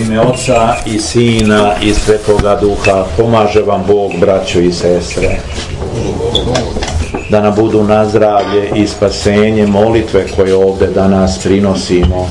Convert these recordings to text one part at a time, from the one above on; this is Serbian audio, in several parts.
ime Oca i Sina i Svetoga Duha. Pomaže vam Bog, braćo i sestre, da nam budu na zdravlje i spasenje molitve koje ovdje danas prinosimo.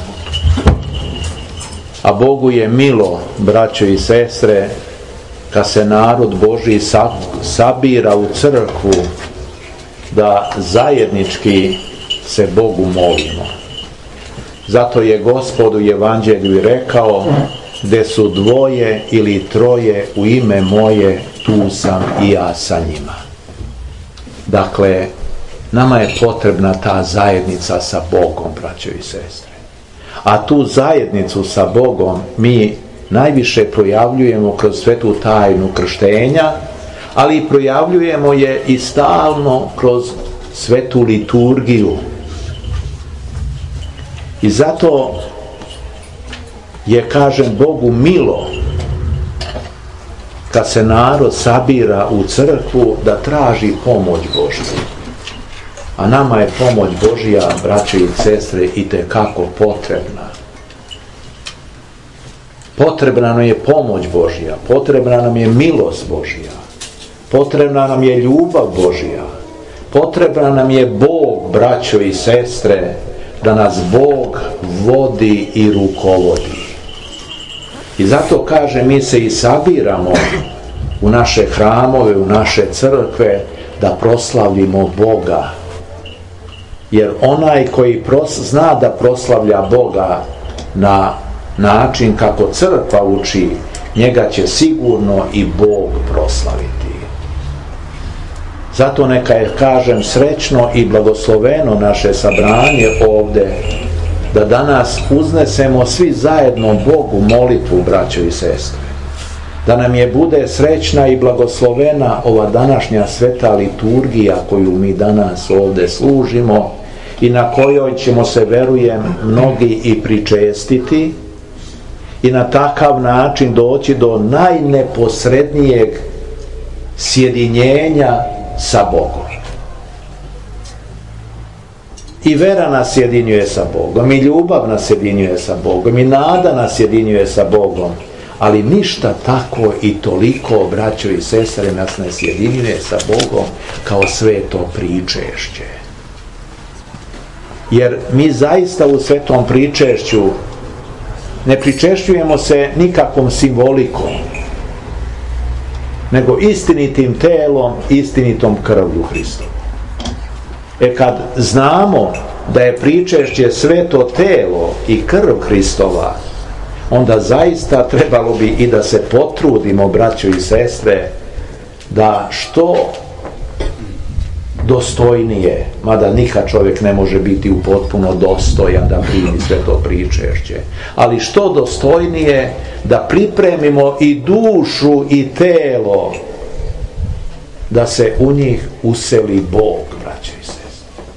A Bogu je milo, braćo i sestre, kad se narod Božji sabira u crkvu, da zajednički se Bogu molimo. Zato je Gospod u Evanđelju rekao: gdje su dvoje ili troje u ime moje, tu sam i ja sa njima. Dakle, nama je potrebna ta zajednica sa Bogom, braćo i sestre. A tu zajednicu sa Bogom mi najviše projavljujemo kroz svetu tajnu krštenja, ali projavljujemo je i stalno kroz svetu liturgiju. I zato je, kažem, Bogu milo kad se narod sabira u crkvu da traži pomoć Božju. A nama je pomoć Božja, braće i sestre, itekako potrebna. Potrebna nam je pomoć Božja, potrebna nam je milost Božja, potrebna nam je ljubav Božja, potrebna nam je Bog, braćo i sestre, da nas Bog vodi i rukovodi. I zato, kaže, mi se i sabiramo u naše hramove, u naše crkve, da proslavimo Boga. Jer onaj koji zna da proslavlja Boga na način kako crkva uči, njega će sigurno i Bog proslaviti. Zato neka je, kažem, srećno i blagosloveno naše sabranje ovdje, da danas uznesemo svi zajedno Bogu molitvu, braćo i sestre. Da nam je bude srećna i blagoslovena ova današnja sveta liturgija koju mi danas ovdje služimo i na kojoj ćemo se, verujem, mnogi i pričestiti i na takav način doći do najneposrednijeg sjedinjenja sa Bogom. I vera nas sjedinjuje sa Bogom, i ljubav nas sjedinjuje sa Bogom, i nada nas sjedinjuje sa Bogom, ali ništa tako i toliko, braćo i sestre, nas ne sjedinjuje sa Bogom kao sveto pričešće. Jer mi zaista u svetom pričešću ne pričešćujemo se nikakvom simbolikom, nego istinitim telom, istinitom krvlju Hristovom. Kad znamo da je pričešće sveto telo i krv Hristova, onda zaista trebalo bi i da se potrudimo, braćo i sestre, da što dostojnije, mada nikad čovjek ne može biti u potpuno dostojan da primi sveto pričešće, ali što dostojnije da pripremimo i dušu i telo da se u njih useli Bog, braćo i sestre.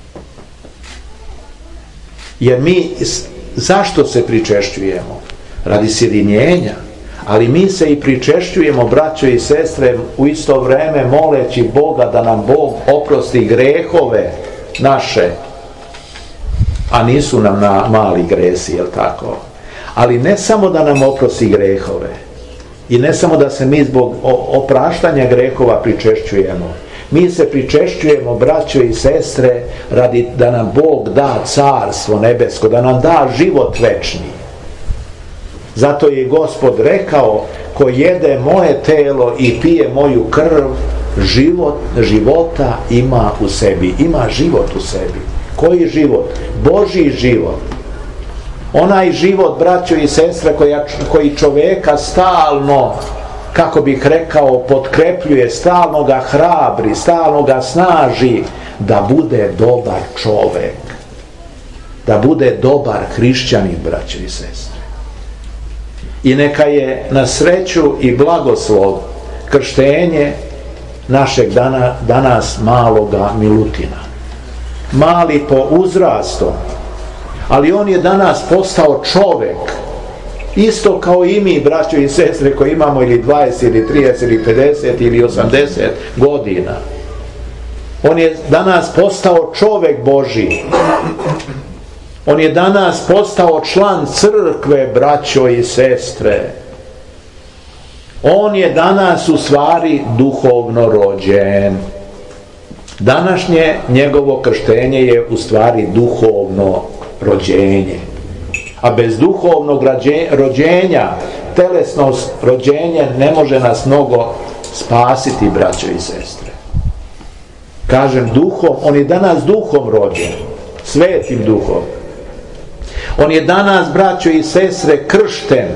Jer mi, zašto se pričešćujemo? Radi sjedinjenja, ali mi se i pričešćujemo, braćo i sestre, u isto vrijeme moleći Boga da nam Bog oprosti grehove naše, a nisu nam mali gresi, jel tako? Ali ne samo da nam oprosti grehove i ne samo da se mi zbog opraštanja grehova pričešćujemo, mi se pričešćujemo, braćo i sestre, radi da nam Bog da carstvo nebesko, da nam da život večni. Zato je Gospod rekao: ko jede moje telo i pije moju krv, života ima u sebi. Ima život u sebi. Koji život? Božji život. Onaj život, braćo i sestre, koji čovjeka stalno, kako bih rekao, potkrepljuje, stalno ga hrabri, stalno ga snaži da bude dobar čovjek, da bude dobar hrišćanin, braćo i sestre. I neka je na sreću i blagoslov krštenje našeg danas maloga Milutina. Mali po uzrastu, ali on je danas postao čovjek, isto kao i mi, braćo i sestre, koji imamo ili 20 ili 30 ili 50 ili 80 godina. On je danas postao čovjek Božji. On je danas postao član crkve, braćo i sestre. On je danas u stvari duhovno rođen. Današnje njegovo krštenje je u stvari duhovno rođenje. A bez duhovnog rođenja, telesno rođenje ne može nas mnogo spasiti, braćo i sestre. Kažem duhom, on je danas duhom rođen, svetim duhom. On je danas, braćo i sestre, kršten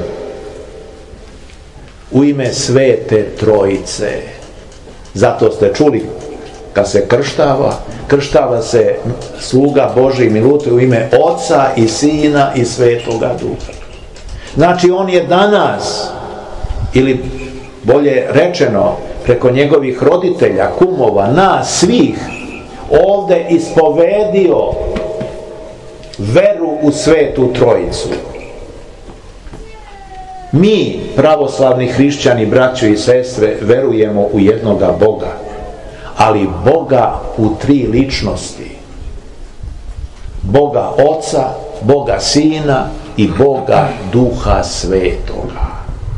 u ime Svete Trojice. Zato ste čuli, kad se krštava se sluga Božji milutuje u ime Oca i Sina i Svetoga Duha. Znači on je danas, ili bolje rečeno, preko njegovih roditelja, kumova, nas svih, ovdje ispovedio veru u Svetu Trojicu. Mi, pravoslavni hrišćani, braćo i sestre, verujemo u jednoga Boga, ali Boga u tri ličnosti. Boga Oca, Boga Sina i Boga Duha Svetoga.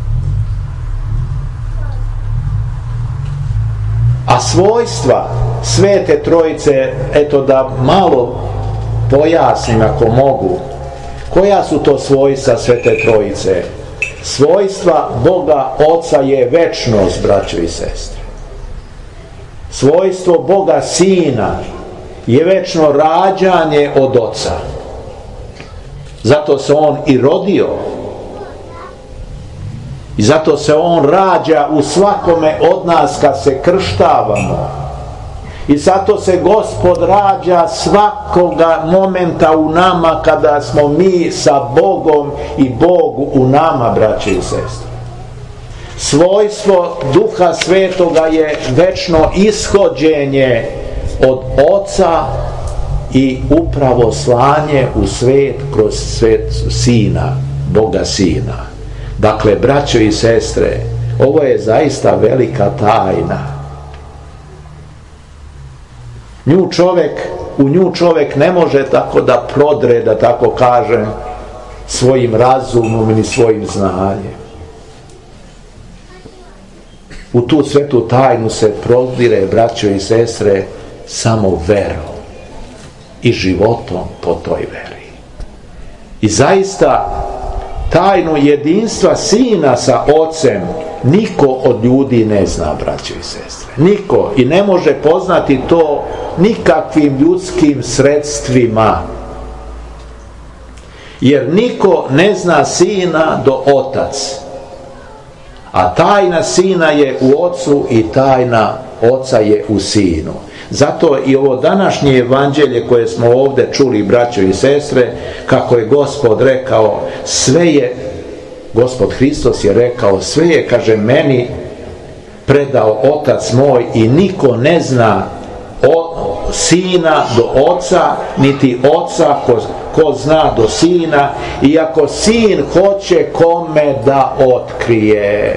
A svojstva Svete Trojice, eto da malo pojasnim ako mogu, koja su to svojstva Svete Trojice? Svojstva Boga Oca je večnost, braćo i sestre. Svojstvo Boga Sina je večno rađanje od Oca. Zato se on i rodio. I zato se on rađa u svakome od nas kad se krštavamo. I zato se Gospod rađa svakoga momenta u nama kada smo mi sa Bogom i Bog u nama, braće i sestre. Svojstvo Duha Svetoga je večno ishođenje od Oca i upravo slanje u svet kroz svet Sina, Boga Sina. Dakle, braćo i sestre, ovo je zaista velika tajna. U nju čovjek ne može tako da prodre, da tako kažem, svojim razumom ili svojim znanjem. U tu svetu tajnu se prodire, braćo i sestre, samo verom i životom po toj veri. I zaista tajnu jedinstva Sina sa Ocem niko od ljudi ne zna, braćo i sestre. Niko. I ne može poznati to nikakvim ljudskim sredstvima. Jer niko ne zna Sina do Otac. A tajna Sina je u Ocu i tajna Oca je u Sinu. Zato i ovo današnje evanđelje koje smo ovdje čuli, braćo i sestre, kako je Gospod rekao, sve je, Gospod Hristos je rekao, sve je, kaže, meni predao Otac moj i niko ne zna Sina do Oca, niti Oca ko zna do Sina, iako Sin hoće kome da otkrije.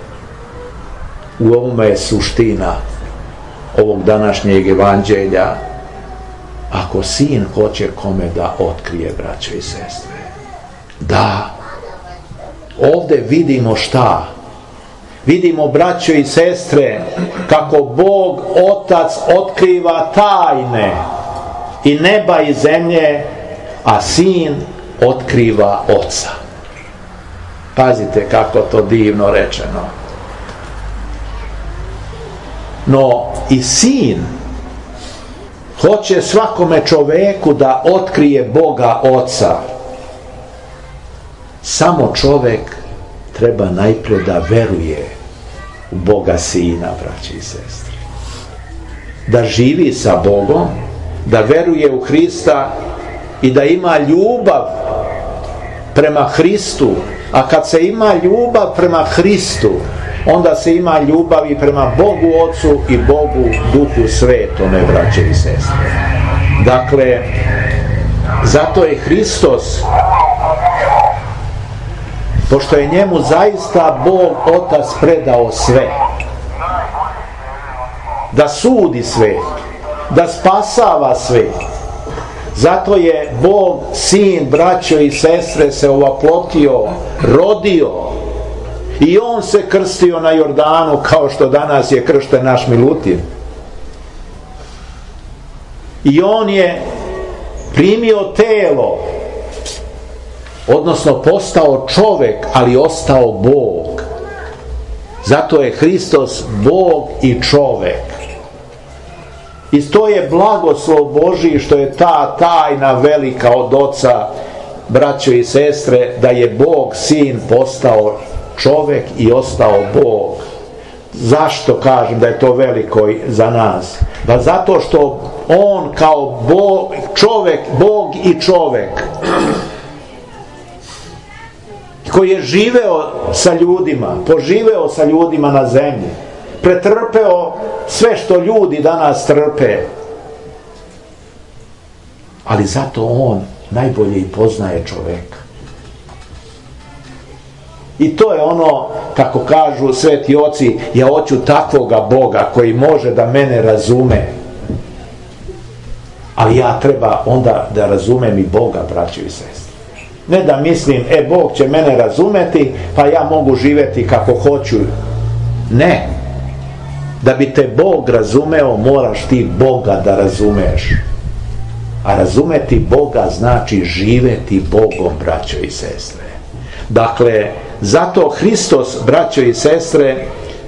U ovome je suština ovog današnjeg evanđelja. Ako Sin hoće kome da otkrije, braćo i sestre. Da. Ovdje vidimo šta? Vidimo, braćo i sestre, kako Bog Otac otkriva tajne i neba i zemlje, a Sin otkriva Oca. Pazite kako to divno rečeno. No i Sin hoće svakome čoveku da otkrije Boga Oca. Samo čovek treba najprije da veruje u Boga Sina, braći i sestri. Da živi sa Bogom, da veruje u Hrista i da ima ljubav prema Hristu. A kad se ima ljubav prema Hristu, onda se ima ljubav i prema Bogu Ocu i Bogu Duhu Svetome, braće i sestre. Dakle, zato je Hristos, pošto je njemu zaista Bog Otac predao sve, da sudi svet, da spasava svet, Zato je Bog, sin, braćo i sestre, se ovaplotio, rodio. I on se krstio na Jordanu kao što danas je kršten naš Milutin. I on je primio telo, odnosno postao čovjek, ali ostao Bog. Zato je Hristos Bog i čovjek. I to je blagoslov Božji što je ta tajna velika od Oca, braćo i sestre, da je Bog sin postao čovjek i ostao Bog. Zašto kažem da je to veliko za nas? Pa zato što on kao Bog, čovjek, Bog i čovjek, koji je živeo sa ljudima, poživeo sa ljudima na zemlji, pretrpeo sve što ljudi danas trpe, ali zato on najbolje i poznaje čovjeka. I to je ono, kako kažu sveti oci, ja hoću takvoga Boga koji može da mene razume, ali ja treba onda da razumem i Boga, braćo i sestre. Ne da mislim, Bog će mene razumeti, pa ja mogu živjeti kako hoću. Ne. Da bi te Bog razumeo, moraš ti Boga da razumeš. A razumeti Boga znači živjeti Bogom, braćo i sestre. Dakle, zato Hristos, braćo i sestre,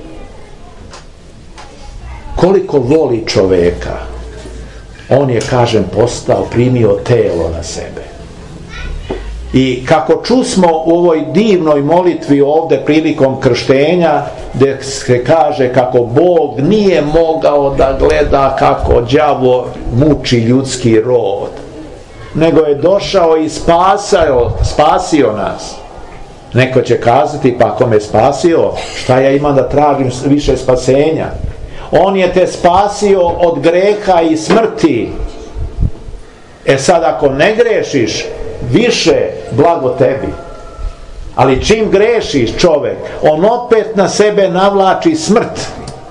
koliko voli čoveka, on je, kažem, primio telo na sebe. I kako čusmo u ovoj divnoj molitvi ovdje prilikom krštenja, gdje se kaže kako Bog nije mogao da gleda kako đavo muči ljudski rod, nego je došao i spasio nas. Neko će kazati, pa ako me spasio, šta ja imam da tražim više spasenja? On je te spasio od greha i smrti. Sad ako ne grešiš, više blago tebi. Ali čim grešiš, čovjek, on opet na sebe navlači smrt.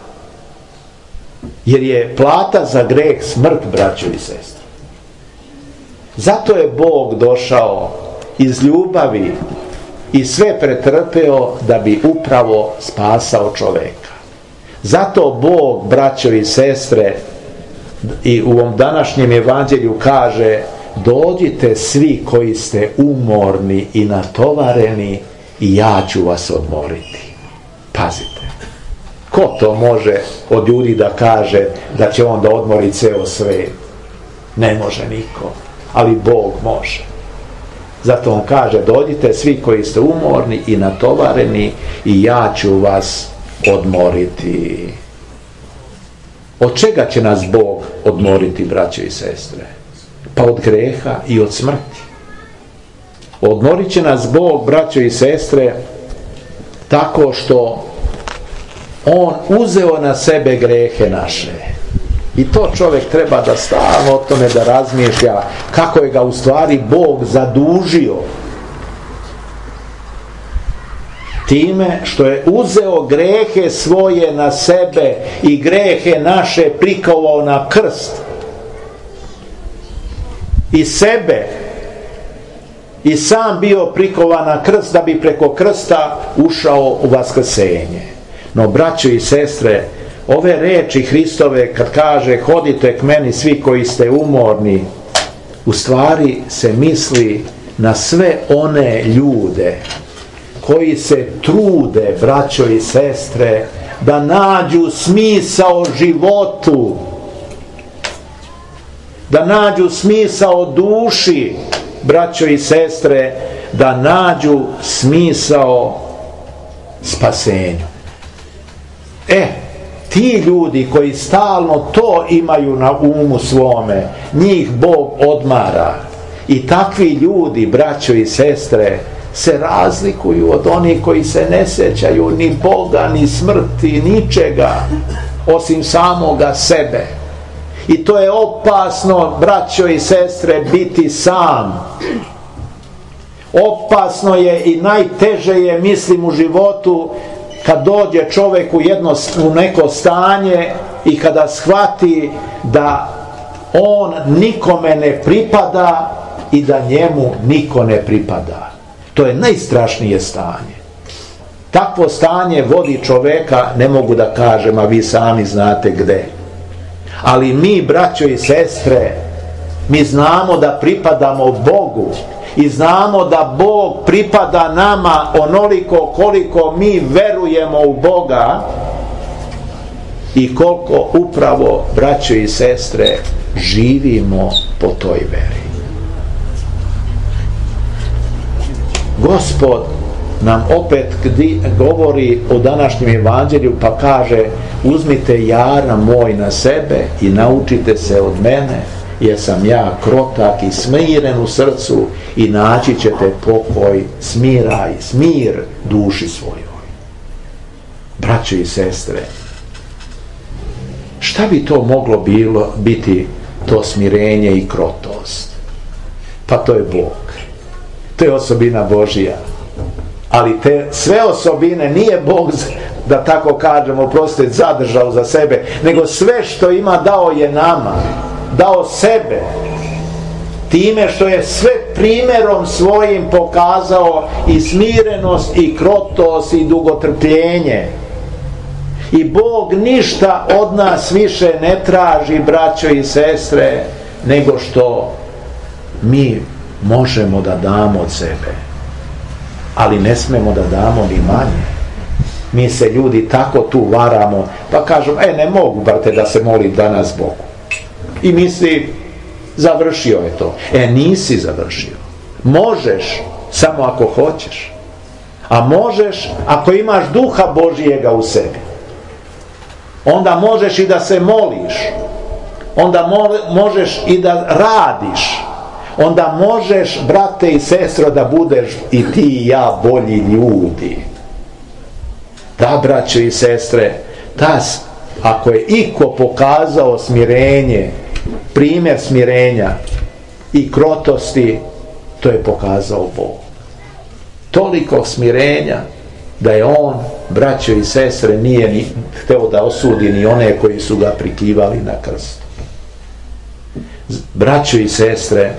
Jer je plata za greh smrt, braćo i sestre. Zato je Bog došao iz ljubavi i sve pretrpeo da bi upravo spasao čovjeka. Zato Bog, braćo i sestre, i u ovom današnjem evanđelju kaže: dođite svi koji ste umorni i natovareni i ja ću vas odmoriti. Pazite, ko to može od ljudi da kaže da će on da odmori ceo svijet? Ne može niko, ali Bog može. Zato on kaže: dođite svi koji ste umorni i natovareni i ja ću vas odmoriti. Od čega će nas Bog odmoriti, braćo i sestre? Pa od greha i od smrti. Odmorit će nas Bog, braćo i sestre, tako što on uzeo na sebe grehe naše. I to čovjek treba da stalno o tome da razmišlja, kako je ga u stvari Bog zadužio time što je uzeo grehe svoje na sebe i grehe naše prikovao na krst. I sebe i sam bio prikovan na krst da bi preko krsta ušao u vaskrsenje. No, braćo i sestre, ove reči Hristove kad kaže: hodite k meni svi koji ste umorni, u stvari se misli na sve one ljude koji se trude, braćo i sestre, da nađu smisao životu, da nađu smisao duši, braćo i sestre, da nađu smisao spasenju. Ti ljudi koji stalno to imaju na umu svome, njih Bog odmara. I takvi ljudi, braćo i sestre, se razlikuju od onih koji se ne sjećaju ni Boga, ni smrti, ničega osim samoga sebe. I to je opasno, braćo i sestre, biti sam. Opasno je i najteže je, mislim, u životu kad dođe čovjek u neko stanje i kada shvati da on nikome ne pripada i da njemu niko ne pripada. To je najstrašnije stanje. Takvo stanje vodi čoveka, ne mogu da kažem, a vi sami znate gde. Ali mi, braćo i sestre, mi znamo da pripadamo Bogu i znamo da Bog pripada nama onoliko koliko mi verujemo u Boga i koliko upravo, braćo i sestre, živimo po toj veri. Gospod nam opet govori o današnjem evanđelju pa kaže: uzmite jara moj na sebe i naučite se od mene, jer sam ja krotak i smiren u srcu i naći ćete pokoj, smir duši svojoj. Braćo i sestre, šta bi to moglo biti to smirenje i krotost? Pa to je Bog. To je osobina Božija. Ali te sve osobine nije Bog, da tako kažemo, oprostite, zadržao za sebe, nego sve što ima dao je nama. Dao sebe. Time što je sve primjerom svojim pokazao i smirenost i krotost i dugotrpljenje. I Bog ništa od nas više ne traži, braćo i sestre, nego što mi možemo da damo od sebe. Ali ne smemo da damo ni manje. Mi se ljudi tako tu varamo, pa kažem, ne mogu, brate, da se molim danas Bogu. I misli, završio je to. Nisi završio. Možeš, samo ako hoćeš. A možeš ako imaš duha Božijega u sebi. Onda možeš i da se moliš. Onda možeš i da radiš. Onda možeš, brate i sestro, da budeš i ti i ja bolji ljudi. Da, braćo i sestre, ako je iko pokazao smirenje, primjer smirenja i krotosti, to je pokazao Bog. Toliko smirenja da je on, braćo i sestre, nije ni hteo da osudi ni one koji su ga prikivali na krstu. Braćo i sestre,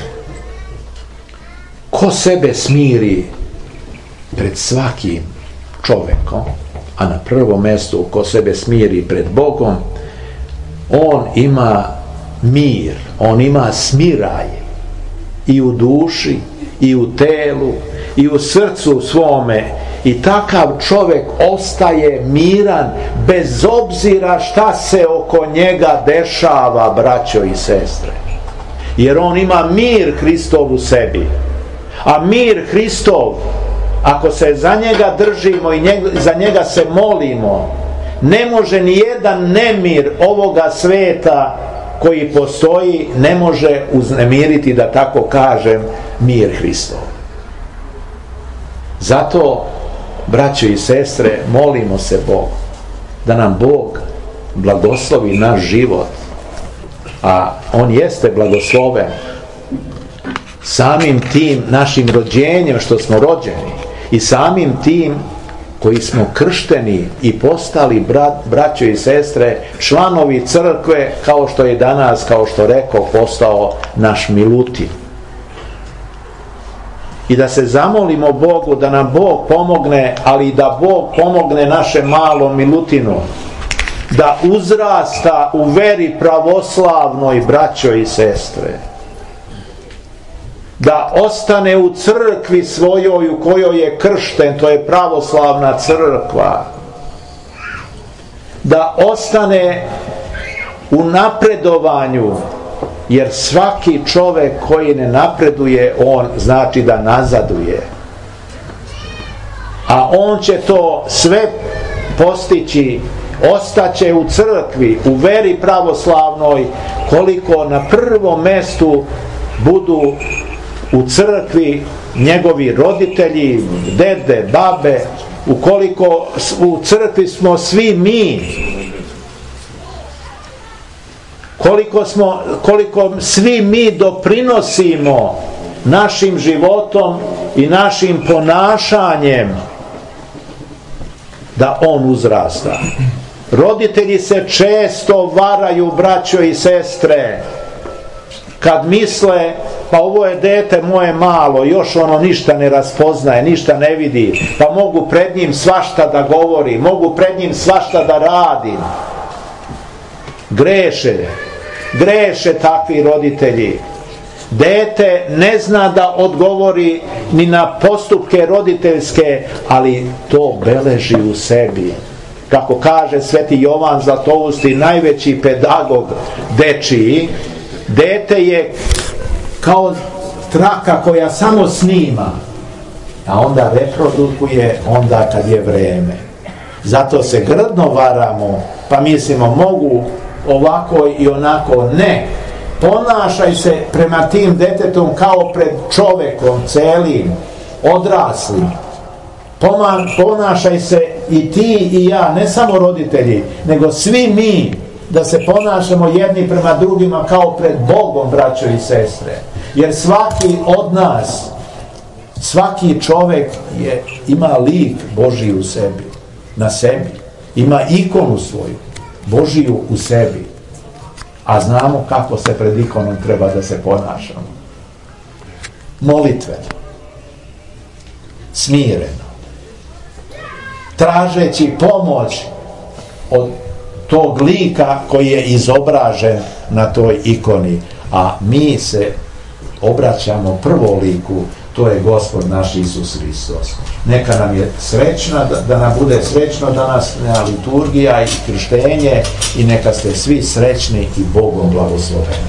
ko sebe smiri pred svakim čovekom, a na prvom mjestu ko sebe smiri pred Bogom, on ima mir, on ima smiraj i u duši, i u telu, i u srcu svome, i takav čovjek ostaje miran bez obzira šta se oko njega dešava, braćo i sestre, jer on ima mir Hristov u sebi. A mir Hristov, ako se za njega držimo i za njega se molimo, ne može ni jedan nemir ovoga sveta koji postoji, ne može uznemiriti, da tako kažem, mir Hristov. Zato, braćo i sestre, molimo se Bogu da nam Bog blagoslovi naš život, a on jeste blagosloven samim tim našim rođenjem što smo rođeni i samim tim koji smo kršteni i postali, braćo i sestre, članovi crkve, kao što je danas, kao što rekao, postao naš Milutin. I da se zamolimo Bogu da nam Bog pomogne, ali i da Bog pomogne našem malom Milutinu da uzrasta u veri pravoslavnoj, braćo i sestre, da ostane u crkvi svojoj u kojoj je kršten, to je pravoslavna crkva, da ostane u napredovanju, jer svaki čovjek koji ne napreduje, on znači da nazaduje, a on će to sve postići, ostaće u crkvi, u veri pravoslavnoj, koliko na prvom mjestu budu u crkvi njegovi roditelji, dede, babe, ukoliko u crkvi smo svi mi, koliko svi mi doprinosimo našim životom i našim ponašanjem da on uzrasta. Roditelji se često varaju, braćo i sestre, kad misle, pa ovo je dete moje malo, još ono ništa ne raspoznaje, ništa ne vidi, pa mogu pred njim svašta da govori, mogu pred njim svašta da radim. Greše takvi roditelji. Dete ne zna da odgovori ni na postupke roditeljske, ali to beleži u sebi. Kako kaže Sveti Jovan Zlatousti, najveći pedagog dečiji, dete je kao traka koja samo snima, a onda reprodukuje onda kad je vreme. Zato se grdno varamo, pa mislimo mogu ovako i onako. Ne, ponašaj se prema tim detetom kao pred čovekom celim, odraslim. Ponašaj se i ti i ja, ne samo roditelji, nego svi mi, da se ponašamo jedni prema drugima kao pred Bogom, braćo i sestre. Jer svaki od nas, svaki čovek ima lik Božji u sebi, na sebi. Ima ikonu svoju, Božiju u sebi. A znamo kako se pred ikonom treba da se ponašamo. Molitveno, smireno, tražeći pomoć od tog lika koji je izobražen na toj ikoni. A mi se obraćamo prvo liku, to je Gospod naš Isus Hristos. Neka nam je srećna, da nam bude srećno danas na liturgija i krštenje i neka ste svi srećni i Bogom blagosloveni.